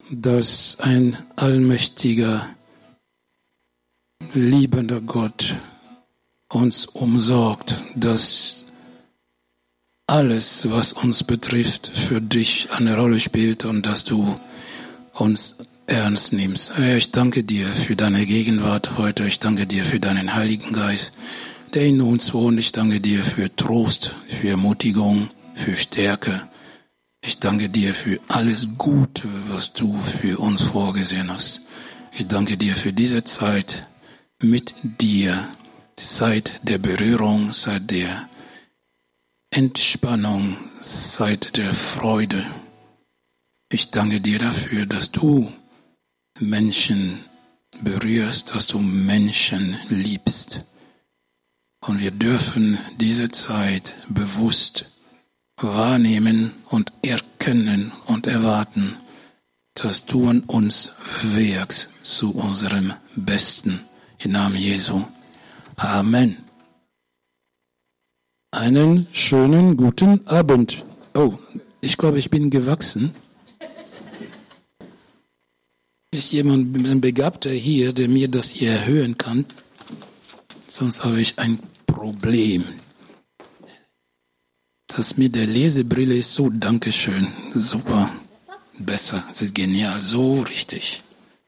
dass ein allmächtiger, liebender Gott uns umsorgt, dass alles, was uns betrifft, für dich eine Rolle spielt und dass du uns ernst nimmst. Herr, ich danke dir für deine Gegenwart heute. Ich danke dir für deinen Heiligen Geist, der in uns wohnt. Ich danke dir für Trost, für Ermutigung, für Stärke. Ich danke dir für alles Gute, was du für uns vorgesehen hast. Ich danke dir für diese Zeit mit dir, die Zeit der Berührung, Zeit der Entspannung, Zeit der Freude. Ich danke dir dafür, dass du Menschen berührst, dass du Menschen liebst. Und wir dürfen diese Zeit bewusst wahrnehmen und erkennen und erwarten, dass du an uns wirkst zu unserem Besten. Im Namen Jesu. Amen. Einen schönen guten Abend. Oh, ich glaube, ich bin gewachsen. Ist jemand ein Begabter hier, der mir das hier erhöhen kann? Sonst habe ich ein Problem. Das mit der Lesebrille ist so, Dankeschön, super, besser, das ist genial, so richtig.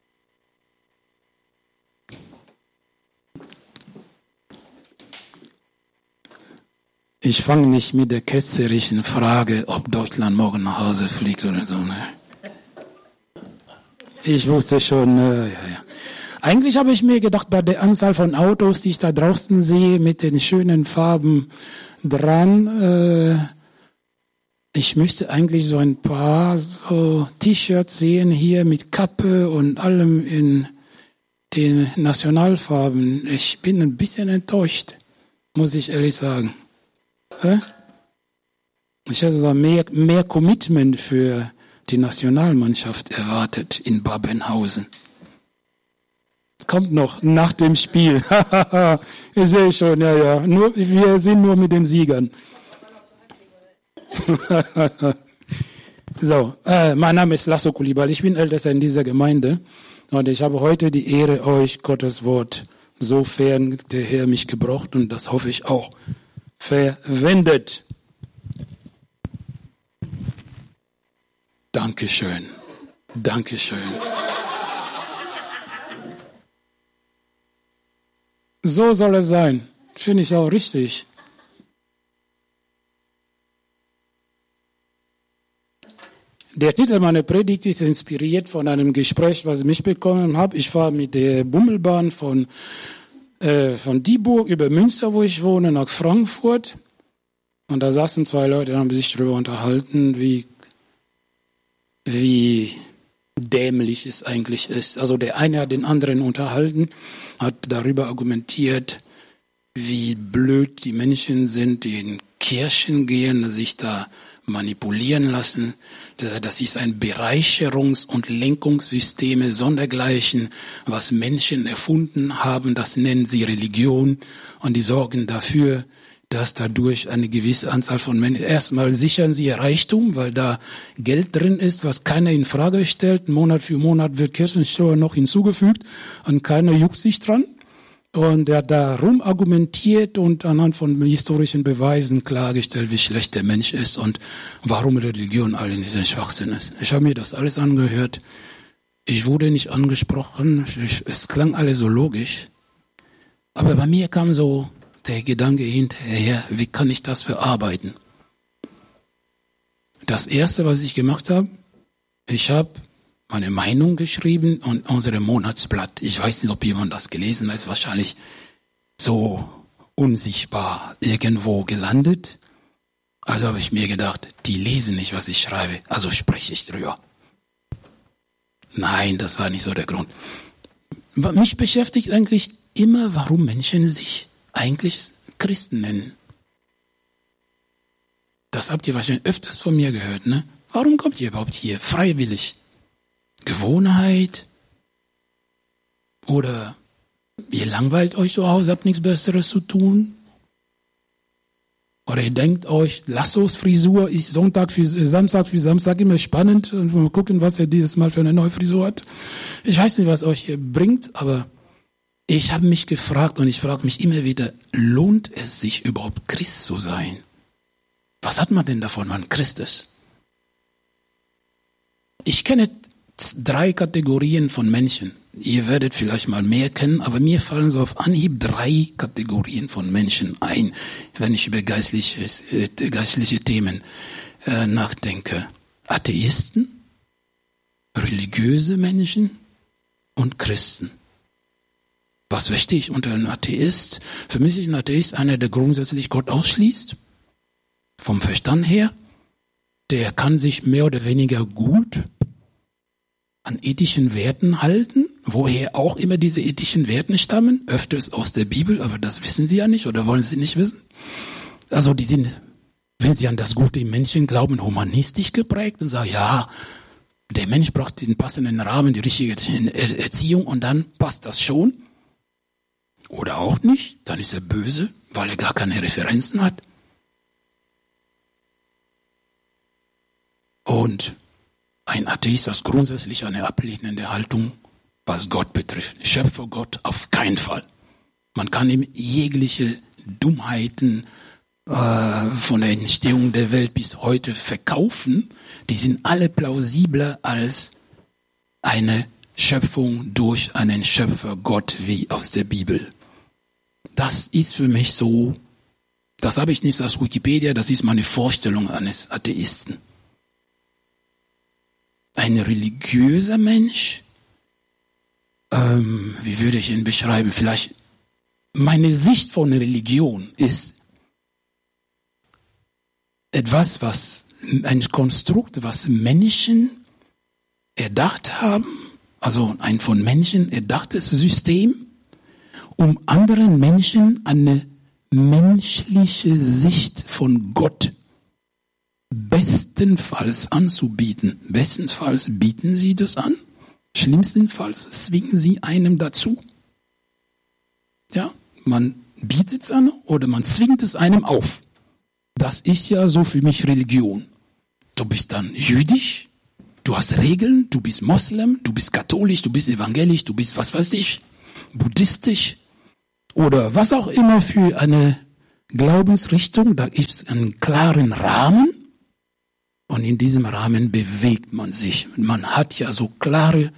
Ich fange nicht mit der ketzerischen Frage, ob Deutschland morgen nach Hause fliegt oder so. Ne? Ich wusste schon, ja. Eigentlich habe ich mir gedacht, bei der Anzahl von Autos, die ich da draußen sehe, mit den schönen Farben dran, ich müsste eigentlich so ein paar so T-Shirts sehen hier mit Kappe und allem in den Nationalfarben. Ich bin ein bisschen enttäuscht, muss ich ehrlich sagen. Ich hätte so mehr Commitment für die Nationalmannschaft erwartet in Babenhausen. Kommt noch nach dem Spiel. Ich sehe schon, ja. Wir sind nur mit den Siegern. So, mein Name ist Lasso Coulibaly. Ich bin Ältester in dieser Gemeinde und ich habe heute die Ehre, euch Gottes Wort, sofern der Herr mich gebraucht und das hoffe ich auch, verwendet. Dankeschön. So soll es sein. Finde ich auch richtig. Der Titel meiner Predigt ist inspiriert von einem Gespräch, was ich mich bekommen habe. Ich fahre mit der Bummelbahn von Dieburg über Münster, wo ich wohne, nach Frankfurt. Und da saßen zwei Leute und haben sich darüber unterhalten, wie dämlich es eigentlich ist. Also der eine hat den anderen unterhalten, hat darüber argumentiert, wie blöd die Menschen sind, die in Kirchen gehen, sich da manipulieren lassen. Das ist ein Bereicherungs- und Lenkungssystem sondergleichen, was Menschen erfunden haben, das nennen sie Religion und die sorgen dafür, dass dadurch eine gewisse Anzahl von Menschen, erstmal sichern sie ihr Reichtum, weil da Geld drin ist, was keiner in Frage stellt. Monat für Monat wird Kirchensteuer noch hinzugefügt und keiner juckt sich dran. Und er hat da rumargumentiert und anhand von historischen Beweisen klargestellt, wie schlecht der Mensch ist und warum Religion all in diesem Schwachsinn ist. Ich habe mir das alles angehört. Ich wurde nicht angesprochen. Es klang alles so logisch. Aber bei mir kam so der Gedanke hinterher, wie kann ich das verarbeiten? Das Erste, was ich gemacht habe, ich habe meine Meinung geschrieben und unsere Monatsblatt. Ich weiß nicht, ob jemand das gelesen hat, ist wahrscheinlich so unsichtbar irgendwo gelandet. Also habe ich mir gedacht, die lesen nicht, was ich schreibe, also spreche ich drüber. Nein, das war nicht so der Grund. Mich beschäftigt eigentlich immer, warum Menschen sich eigentlich Christen nennen. Das habt ihr wahrscheinlich öfters von mir gehört, ne? Warum kommt ihr überhaupt hier? Freiwillig? Gewohnheit? Oder ihr langweilt euch zu Hause, habt nichts Besseres zu tun? Oder ihr denkt euch, Lassos Frisur ist Samstag für Samstag immer spannend. Und mal gucken, was er dieses Mal für eine neue Frisur hat. Ich weiß nicht, was euch hier bringt, aber ich habe mich gefragt und ich frage mich immer wieder, lohnt es sich überhaupt Christ zu sein? Was hat man denn davon, wenn man Christ ist? Ich kenne 3 Kategorien von Menschen. Ihr werdet vielleicht mal mehr kennen, aber mir fallen so auf Anhieb 3 Kategorien von Menschen ein, wenn ich über geistliche Themen nachdenke. Atheisten, religiöse Menschen und Christen. Was verstehe ich unter einem Atheist? Für mich ist ein Atheist einer, der grundsätzlich Gott ausschließt, vom Verstand her. Der kann sich mehr oder weniger gut an ethischen Werten halten, woher auch immer diese ethischen Werte stammen, öfters aus der Bibel, aber das wissen sie ja nicht oder wollen sie nicht wissen. Also die sind, wenn sie an das Gute im Menschen glauben, humanistisch geprägt und sagen, ja, der Mensch braucht den passenden Rahmen, die richtige Erziehung und dann passt das schon. Oder auch nicht, dann ist er böse, weil er gar keine Referenzen hat. Und ein Atheist hat grundsätzlich eine ablehnende Haltung, was Gott betrifft. Schöpfer Gott auf keinen Fall. Man kann ihm jegliche Dummheiten von der Entstehung der Welt bis heute verkaufen. Die sind alle plausibler als eine Schöpfung durch einen Schöpfer Gott wie aus der Bibel. Das ist für mich so, das habe ich nicht aus Wikipedia, das ist meine Vorstellung eines Atheisten. Ein religiöser Mensch, wie würde ich ihn beschreiben? Vielleicht, meine Sicht von Religion ist etwas, ein Konstrukt, was Menschen erdacht haben, also ein von Menschen erdachtes System, um anderen Menschen eine menschliche Sicht von Gott bestenfalls anzubieten. Bestenfalls bieten sie das an, schlimmstenfalls zwingen sie einem dazu. Ja, man bietet es an oder man zwingt es einem auf. Das ist ja so für mich Religion. Du bist dann jüdisch, du hast Regeln, du bist Moslem, du bist katholisch, du bist evangelisch, du bist was weiß ich, buddhistisch oder was auch immer für eine Glaubensrichtung. Da gibt es einen klaren Rahmen und in diesem Rahmen bewegt man sich. Man hat ja so klare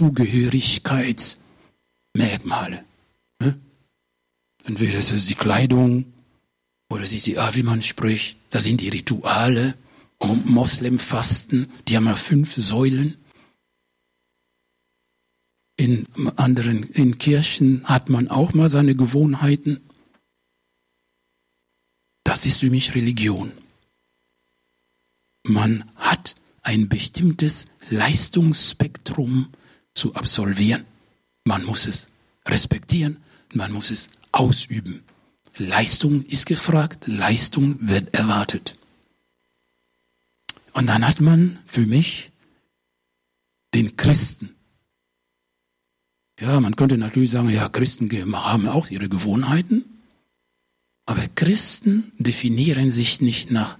Zugehörigkeitsmerkmale. Entweder ist es die Kleidung oder es ist die Art, wie man spricht. Das sind die Rituale. Moslemfasten, die haben ja 5 Säulen. In Kirchen hat man auch mal seine Gewohnheiten. Das ist für mich Religion. Man hat ein bestimmtes Leistungsspektrum zu absolvieren. Man muss es respektieren, man muss es ausüben. Leistung ist gefragt, Leistung wird erwartet. Und dann hat man für mich den Christen. Ja, man könnte natürlich sagen, ja, Christen haben auch ihre Gewohnheiten. Aber Christen definieren sich nicht nach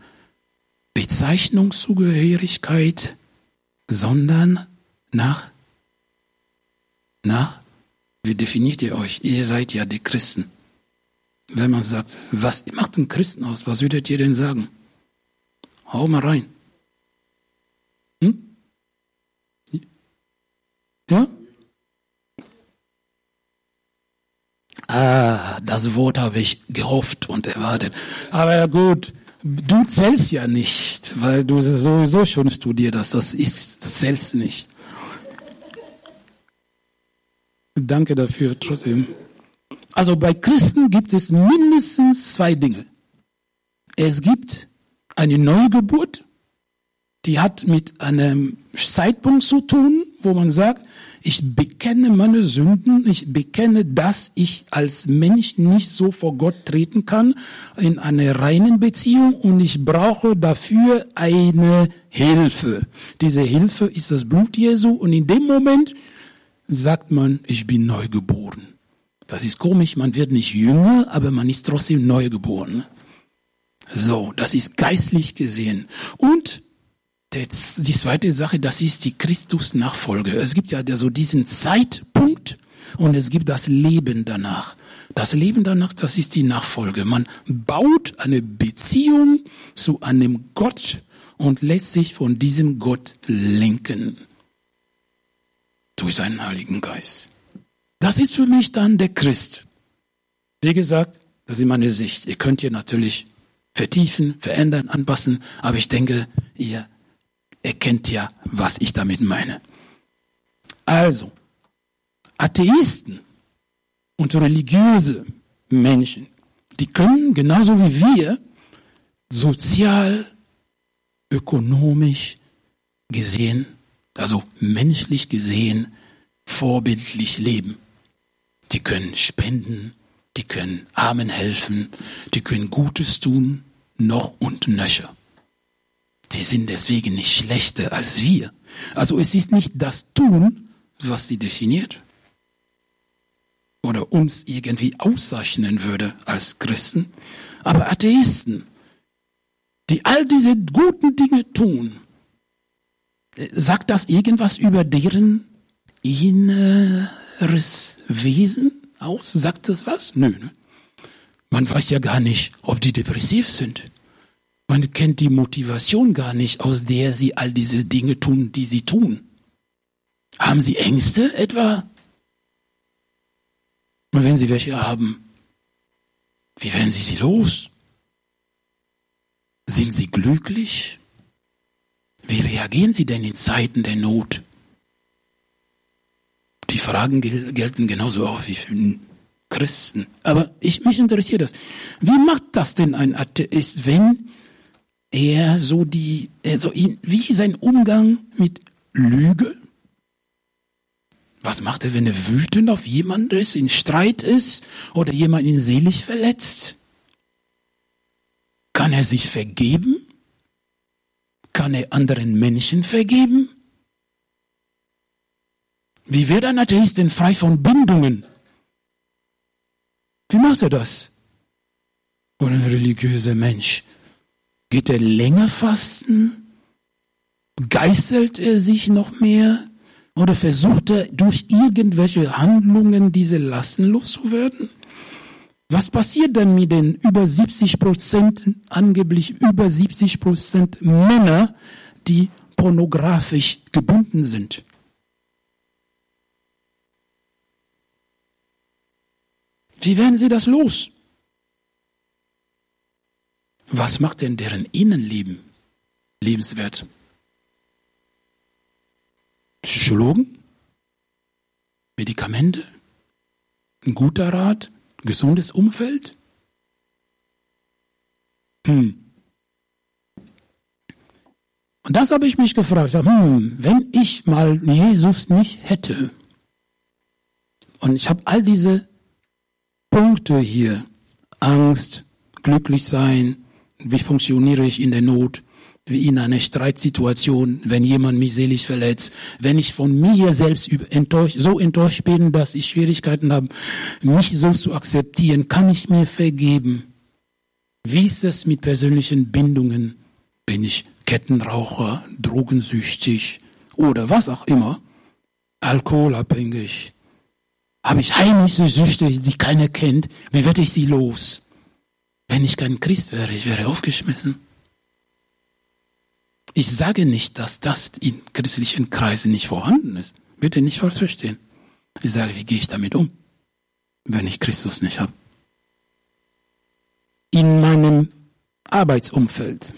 Bezeichnungszugehörigkeit, sondern nach, wie definiert ihr euch? Ihr seid ja die Christen. Wenn man sagt, was macht einen Christen aus? Was würdet ihr denn sagen? Hau mal rein. Ja? Das Wort habe ich gehofft und erwartet. Aber gut, du zählst ja nicht, weil du sowieso schon studiert hast. Das zählst nicht. Danke dafür trotzdem. Also bei Christen gibt es mindestens 2 Dinge. Es gibt eine Neugeburt, die hat mit einem Zeitpunkt zu tun, wo man sagt, ich bekenne meine Sünden, ich bekenne, dass ich als Mensch nicht so vor Gott treten kann in einer reinen Beziehung und ich brauche dafür eine Hilfe. Diese Hilfe ist das Blut Jesu und in dem Moment sagt man, ich bin neu geboren. Das ist komisch, man wird nicht jünger, aber man ist trotzdem neu geboren. So, das ist geistlich gesehen. Und die zweite Sache, das ist die Christus-Nachfolge. Es gibt ja so diesen Zeitpunkt und es gibt das Leben danach. Das Leben danach, das ist die Nachfolge. Man baut eine Beziehung zu einem Gott und lässt sich von diesem Gott lenken. Durch seinen Heiligen Geist. Das ist für mich dann der Christ. Wie gesagt, das ist meine Sicht. Ihr könnt hier natürlich vertiefen, verändern, anpassen, aber ich denke, ihr erkennt ja, was ich damit meine. Also, Atheisten und religiöse Menschen, die können genauso wie wir sozial, ökonomisch gesehen, also menschlich gesehen, vorbildlich leben. Die können spenden, die können Armen helfen, die können Gutes tun, noch und nöcher. Sie sind deswegen nicht schlechter als wir. Also es ist nicht das Tun, was sie definiert oder uns irgendwie auszeichnen würde als Christen. Aber Atheisten, die all diese guten Dinge tun, sagt das irgendwas über deren inneres Wesen aus? Sagt das was? Nö. Ne? Man weiß ja gar nicht, ob die depressiv sind. Man kennt die Motivation gar nicht, aus der sie all diese Dinge tun, die sie tun. Haben sie Ängste etwa? Und wenn sie welche haben, wie werden sie los? Sind sie glücklich? Wie reagieren sie denn in Zeiten der Not? Die Fragen gelten genauso auch wie für den Christen. Aber mich interessiert das. Wie macht das denn ein Atheist, wenn er wie sein Umgang mit Lüge? Was macht er, wenn er wütend auf jemanden ist, in Streit ist oder jemanden seelisch verletzt? Kann er sich vergeben? Kann er anderen Menschen vergeben? Wie wird ein Atheist denn frei von Bindungen? Wie macht er das? Oder ein religiöser Mensch? Geht er länger fasten? Geißelt er sich noch mehr? Oder versucht er durch irgendwelche Handlungen diese Lasten loszuwerden? Was passiert denn mit den über 70%, angeblich über 70% Männer, die pornografisch gebunden sind? Wie werden sie das los? Was macht denn deren Innenleben lebenswert? Psychologen? Medikamente? Ein guter Rat? Gesundes Umfeld? Und das habe ich mich gefragt. Wenn ich mal Jesus nicht hätte und ich habe all diese Punkte hier, Angst, glücklich sein, wie funktioniere ich in der Not, wie in einer Streitsituation, wenn jemand mich seelisch verletzt, wenn ich von mir selbst so enttäuscht bin, dass ich Schwierigkeiten habe, mich so zu akzeptieren, kann ich mir vergeben. Wie ist es mit persönlichen Bindungen? Bin ich Kettenraucher, drogensüchtig oder was auch immer, alkoholabhängig? Habe ich heimliche Süchte, die keiner kennt? Wie werde ich sie los? Wenn ich kein Christ wäre, ich wäre aufgeschmissen. Ich sage nicht, dass das in christlichen Kreisen nicht vorhanden ist. Bitte nicht falsch verstehen. Ich sage, wie gehe ich damit um, wenn ich Christus nicht habe? In meinem Arbeitsumfeld,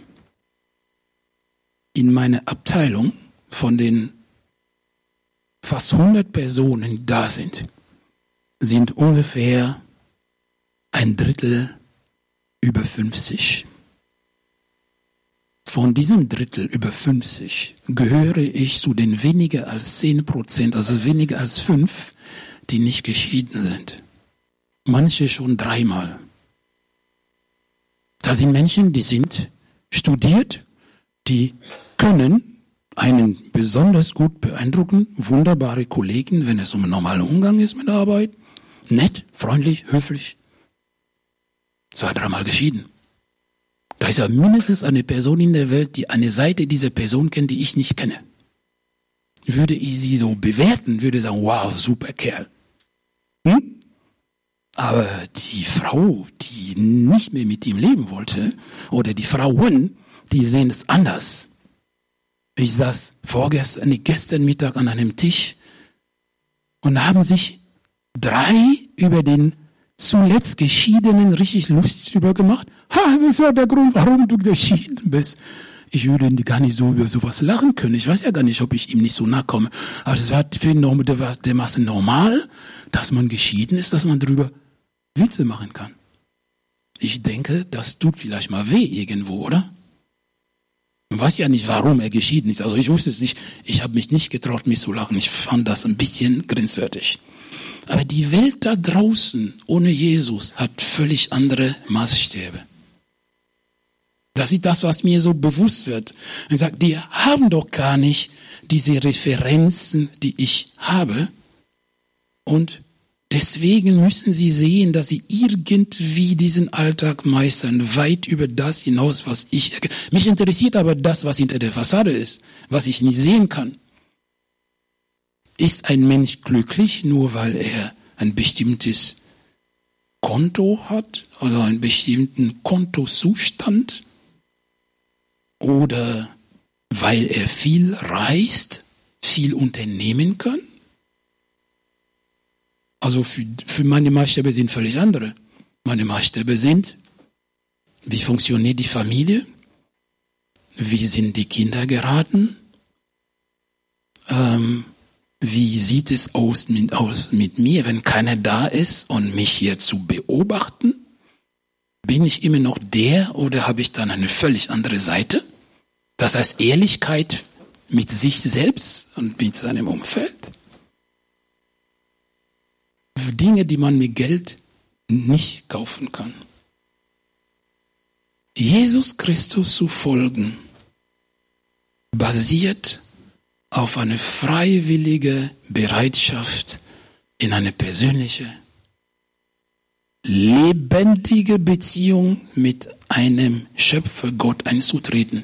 in meiner Abteilung von den fast 100 Personen, die da sind ungefähr ein Drittel über 50. Von diesem Drittel über 50 gehöre ich zu den weniger als 10%, also weniger als 5, die nicht geschieden sind. Manche schon 3-mal. Da sind Menschen, die sind studiert, die können einen besonders gut beeindrucken, wunderbare Kollegen, wenn es um einen normalen Umgang ist mit der Arbeit. Nett, freundlich, höflich. 2-, 3-mal geschieden. Da ist ja mindestens eine Person in der Welt, die eine Seite dieser Person kennt, die ich nicht kenne. Würde ich sie so bewerten, würde sagen, wow, super Kerl. Aber die Frau, die nicht mehr mit ihm leben wollte, oder die Frauen, die sehen es anders. Ich saß gestern Mittag an einem Tisch und haben sich 3 über den zuletzt Geschiedenen richtig lustig drüber gemacht. Das ist ja der Grund, warum du geschieden bist. Ich würde gar nicht so über sowas lachen können. Ich weiß ja gar nicht, ob ich ihm nicht so nahe komme. Aber das war für ihn dermaßen normal, dass man geschieden ist, dass man drüber Witze machen kann. Ich denke, das tut vielleicht mal weh irgendwo, oder? Man weiß ja nicht, warum er geschieden ist. Also ich wusste es nicht. Ich habe mich nicht getraut, mich zu lachen. Ich fand das ein bisschen grenzwertig. Aber die Welt da draußen ohne Jesus hat völlig andere Maßstäbe. Das ist das, was mir so bewusst wird. Und ich sage, die haben doch gar nicht diese Referenzen, die ich habe. Und deswegen müssen sie sehen, dass sie irgendwie diesen Alltag meistern, weit über das hinaus, was ich... Mich interessiert aber das, was hinter der Fassade ist, was ich nicht sehen kann. Ist ein Mensch glücklich, nur weil er ein bestimmtes Konto hat, also einen bestimmten Kontozustand? Oder weil er viel reist, viel unternehmen kann? Also für meine Maßstäbe sind völlig andere. Meine Maßstäbe sind, wie funktioniert die Familie? Wie sind die Kinder geraten? Wie sieht es aus mit mir, wenn keiner da ist und mich hier zu beobachten? Bin ich immer noch der oder habe ich dann eine völlig andere Seite? Das heißt Ehrlichkeit mit sich selbst und mit seinem Umfeld. Dinge, die man mit Geld nicht kaufen kann. Jesus Christus zu folgen, basiert auf eine freiwillige Bereitschaft, in eine persönliche, lebendige Beziehung mit einem Schöpfer Gott einzutreten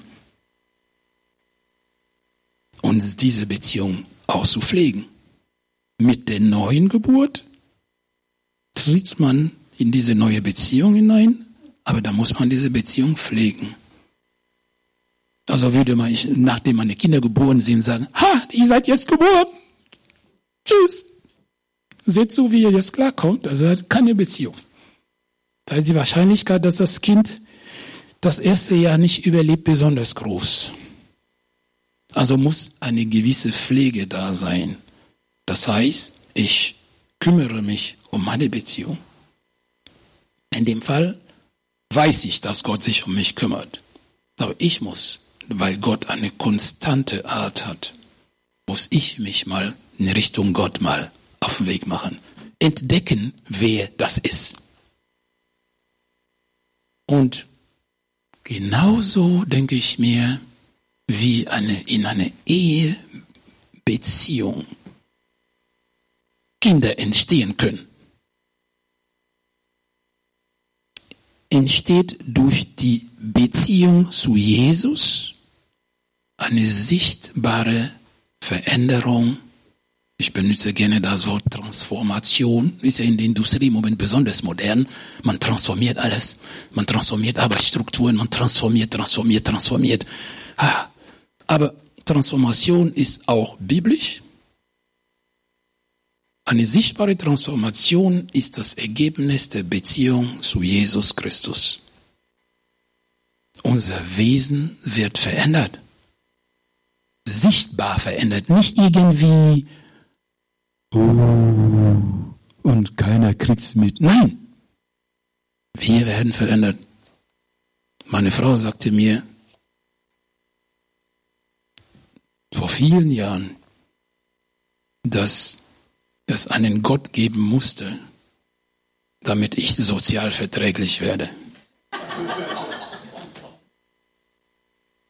und diese Beziehung auszupflegen. Mit der neuen Geburt tritt man in diese neue Beziehung hinein, aber da muss man diese Beziehung pflegen. Also würde man, nachdem meine Kinder geboren sind, sagen, ihr seid jetzt geboren. Tschüss. Seht so, wie ihr jetzt klarkommt. Also keine Beziehung. Da ist die Wahrscheinlichkeit, dass das Kind das erste Jahr nicht überlebt, besonders groß. Also muss eine gewisse Pflege da sein. Das heißt, ich kümmere mich um meine Beziehung. In dem Fall weiß ich, dass Gott sich um mich kümmert. Aber ich muss, weil Gott eine konstante Art hat, muss ich mich mal in Richtung Gott mal auf den Weg machen. Entdecken, wer das ist. Und genauso denke ich mir, wie in einer Ehebeziehung Kinder entstehen können. Entsteht durch die Beziehung zu Jesus eine sichtbare Veränderung. Ich benutze gerne das Wort Transformation. Ist ja in der Industrie im Moment besonders modern. Man transformiert alles. Man transformiert Arbeitsstrukturen. Man transformiert. Aber Transformation ist auch biblisch. Eine sichtbare Transformation ist das Ergebnis der Beziehung zu Jesus Christus. Unser Wesen wird verändert. Sichtbar verändert. Nicht irgendwie, und keiner kriegt's mit. Nein. Wir werden verändert. Meine Frau sagte mir vor vielen Jahren, dass es einen Gott geben musste, damit ich sozial verträglich werde.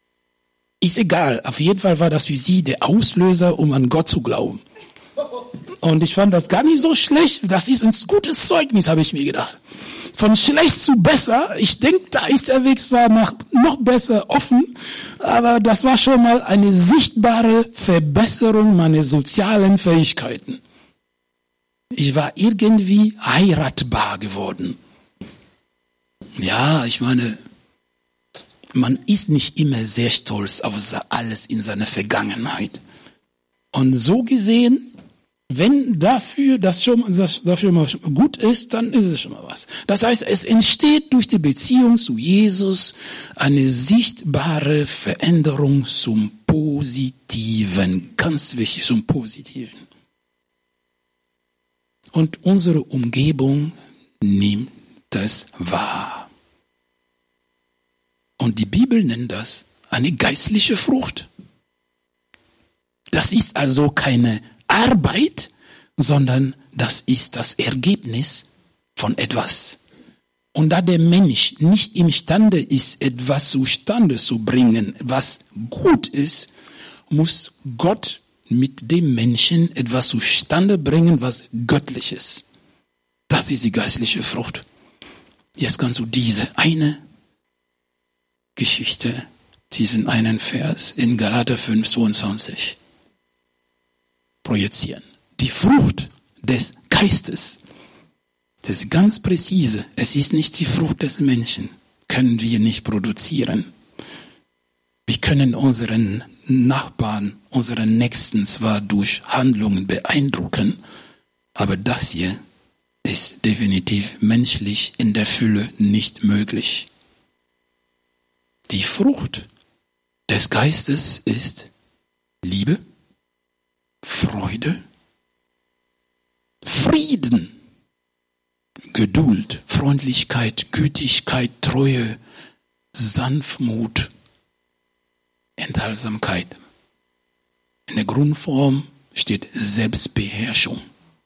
Ist egal, auf jeden Fall war das für sie der Auslöser, um an Gott zu glauben. Und ich fand das gar nicht so schlecht. Das ist ein gutes Zeugnis, habe ich mir gedacht. Von schlecht zu besser. Ich denke, da ist der Weg zwar noch besser offen, aber das war schon mal eine sichtbare Verbesserung meiner sozialen Fähigkeiten. Ich war irgendwie heiratbar geworden. Ja, ich meine, man ist nicht immer sehr stolz auf alles in seiner Vergangenheit. Und so gesehen, wenn dafür mal gut ist, dann ist es schon mal was. Das heißt, es entsteht durch die Beziehung zu Jesus eine sichtbare Veränderung zum Positiven. Ganz wichtig, zum Positiven. Und unsere Umgebung nimmt das wahr. Und die Bibel nennt das eine geistliche Frucht. Das ist also keine Arbeit, sondern das ist das Ergebnis von etwas. Und da der Mensch nicht imstande ist, etwas zustande zu bringen, was gut ist, muss Gott mit dem Menschen etwas zustande bringen, was göttlich ist. Das ist die geistliche Frucht. Jetzt kannst du diese eine Geschichte, diesen einen Vers in Galater 5,22 projizieren. Die Frucht des Geistes, das ist ganz präzise. Es ist nicht die Frucht des Menschen. Können wir nicht produzieren. Wir können unseren Nachbarn, unseren Nächsten zwar durch Handlungen beeindrucken, aber das hier ist definitiv menschlich in der Fülle nicht möglich. Die Frucht des Geistes ist Liebe, Freude, Frieden, Geduld, Freundlichkeit, Gütigkeit, Treue, Sanftmut, Enthaltsamkeit. In der Grundform steht Selbstbeherrschung.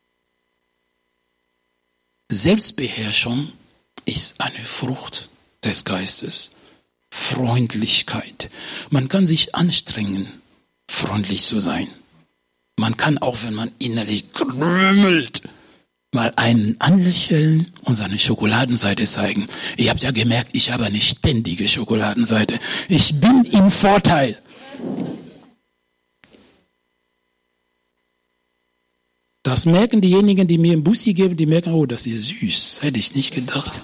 Selbstbeherrschung ist eine Frucht des Geistes. Freundlichkeit. Man kann sich anstrengen, freundlich zu sein. Man kann auch, wenn man innerlich grümmelt, mal einen anlächeln und seine Schokoladenseite zeigen. Ihr habt ja gemerkt, ich habe eine ständige Schokoladenseite. Ich bin im Vorteil. Das merken diejenigen, die mir einen Bussi geben, die merken, oh, das ist süß. Hätte ich nicht gedacht.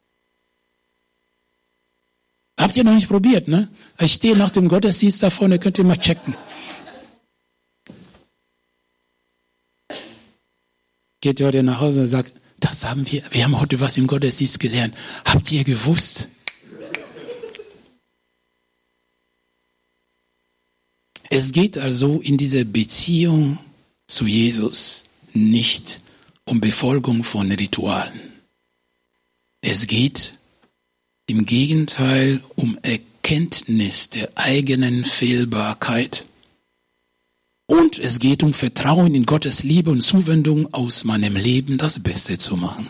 Habt ihr noch nicht probiert, ne? Ich stehe nach dem Gottesdienst da vorne, könnt ihr mal checken. Geht ihr heute nach Hause und sagt, wir haben heute was im Gottesdienst gelernt. Habt ihr gewusst? Es geht also in dieser Beziehung zu Jesus nicht um Befolgung von Ritualen. Es geht im Gegenteil um Erkenntnis der eigenen Fehlbarkeit. Und es geht um Vertrauen in Gottes Liebe und Zuwendung, aus meinem Leben das Beste zu machen.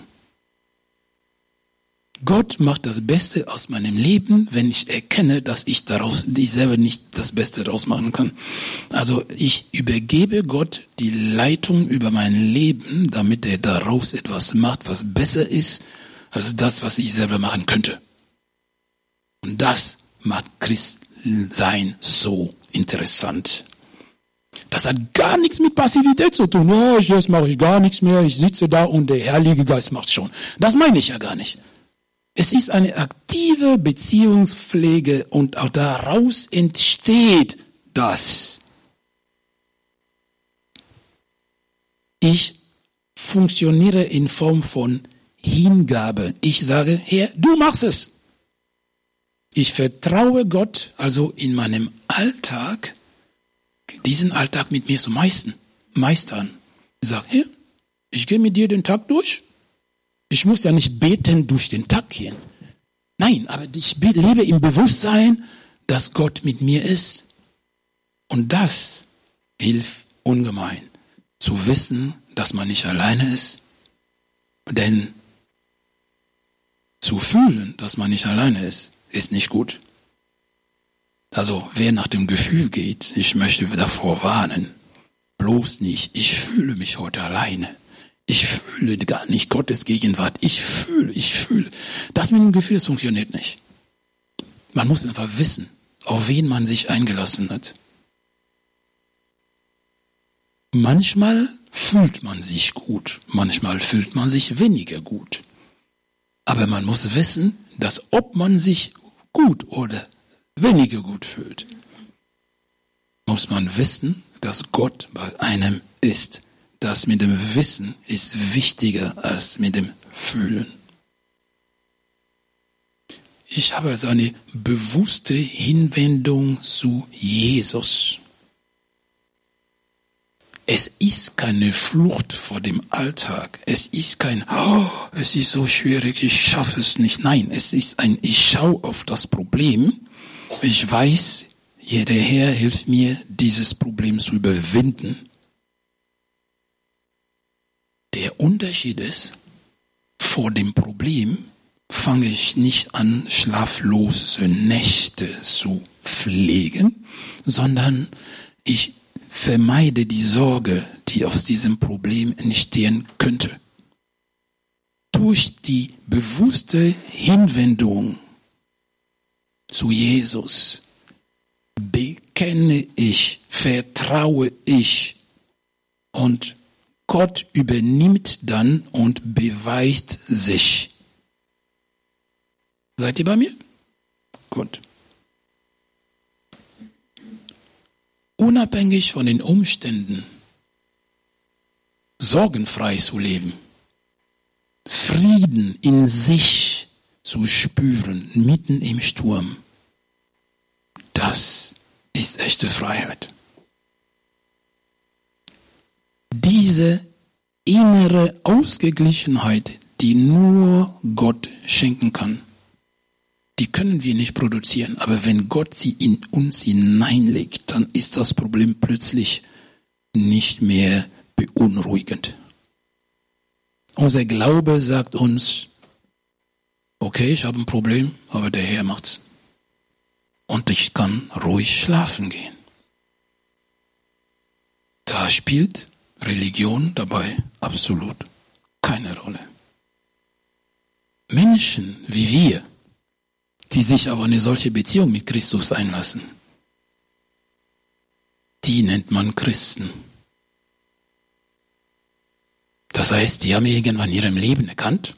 Gott macht das Beste aus meinem Leben, wenn ich erkenne, dass ich selber nicht das Beste daraus machen kann. Also ich übergebe Gott die Leitung über mein Leben, damit er daraus etwas macht, was besser ist, als das, was ich selber machen könnte. Und das macht Christsein so interessant. Das hat gar nichts mit Passivität zu tun. Ja, jetzt mache ich gar nichts mehr, ich sitze da und der Heilige Geist macht schon. Das meine ich ja gar nicht. Es ist eine aktive Beziehungspflege und auch daraus entsteht das. Ich funktioniere in Form von Hingabe. Ich sage, Herr, du machst es. Ich vertraue Gott also in meinem Alltag, diesen Alltag mit mir zu meistern. Ich sage, Herr, ich gehe mit dir den Tag durch. Ich muss ja nicht beten durch den Tag gehen. Nein, aber ich lebe im Bewusstsein, dass Gott mit mir ist. Und das hilft ungemein, zu wissen, dass man nicht alleine ist. Denn zu fühlen, dass man nicht alleine ist, ist nicht gut. Also wer nach dem Gefühl geht, ich möchte davor warnen, bloß nicht, ich fühle mich heute alleine. Ich fühle gar nicht Gottes Gegenwart. Ich fühle. Das mit dem Gefühl funktioniert nicht. Man muss einfach wissen, auf wen man sich eingelassen hat. Manchmal fühlt man sich gut, manchmal fühlt man sich weniger gut. Aber man muss wissen, dass ob man sich gut oder weniger gut fühlt, muss man wissen, dass Gott bei einem ist. Das mit dem Wissen ist wichtiger als mit dem Fühlen. Ich habe also eine bewusste Hinwendung zu Jesus. Es ist keine Flucht vor dem Alltag. Es ist kein, es ist so schwierig, ich schaffe es nicht. Nein, es ist ich schaue auf das Problem. Ich weiß, der Herr hilft mir, dieses Problem zu überwinden. Der Unterschied ist, vor dem Problem fange ich nicht an, schlaflose Nächte zu pflegen, sondern ich vermeide die Sorge, die aus diesem Problem entstehen könnte. Durch die bewusste Hinwendung zu Jesus bekenne ich, vertraue ich und Gott übernimmt dann und beweist sich. Seid ihr bei mir? Gut. Unabhängig von den Umständen, sorgenfrei zu leben, Frieden in sich zu spüren, mitten im Sturm, das ist echte Freiheit. Diese innere Ausgeglichenheit, die nur Gott schenken kann, die können wir nicht produzieren. Aber wenn Gott sie in uns hineinlegt, dann ist das Problem plötzlich nicht mehr beunruhigend. Unser Glaube sagt uns, okay, ich habe ein Problem, aber der Herr macht's. Und ich kann ruhig schlafen gehen. Da spielt Religion dabei absolut keine Rolle. Menschen wie wir, die sich auf eine solche Beziehung mit Christus einlassen, die nennt man Christen. Das heißt, die haben irgendwann in ihrem Leben erkannt,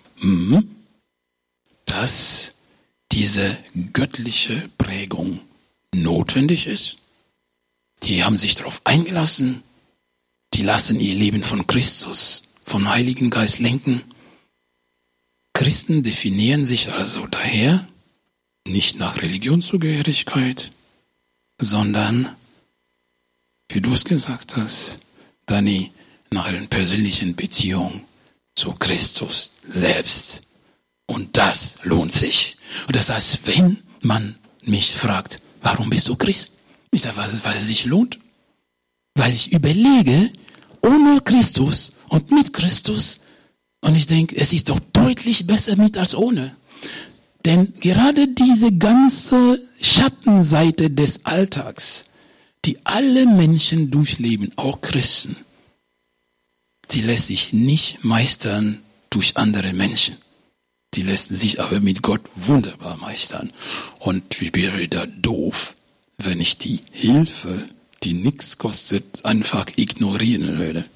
dass diese göttliche Prägung notwendig ist. Die haben sich darauf eingelassen, die lassen ihr Leben von Christus, vom Heiligen Geist lenken. Christen definieren sich also daher nicht nach Religionszugehörigkeit, sondern, wie du es gesagt hast, Dani, nach einer persönlichen Beziehung zu Christus selbst. Und das lohnt sich. Und das heißt, wenn man mich fragt, warum bist du Christ? Ich sage, weil es sich lohnt. Weil ich überlege, ohne Christus und mit Christus, und ich denke, es ist doch deutlich besser mit als ohne. Denn gerade diese ganze Schattenseite des Alltags, die alle Menschen durchleben, auch Christen, die lässt sich nicht meistern durch andere Menschen. Die lassen sich aber mit Gott wunderbar meistern. Und ich wäre da doof, wenn ich die Hilfe, die nichts kostet, einfach ignorieren würde.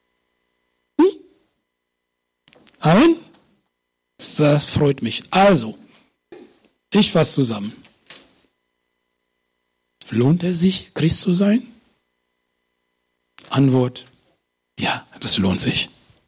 Amen? Das freut mich. Also, ich fasse zusammen. Lohnt es sich, Christ zu sein? Antwort, ja, das lohnt sich.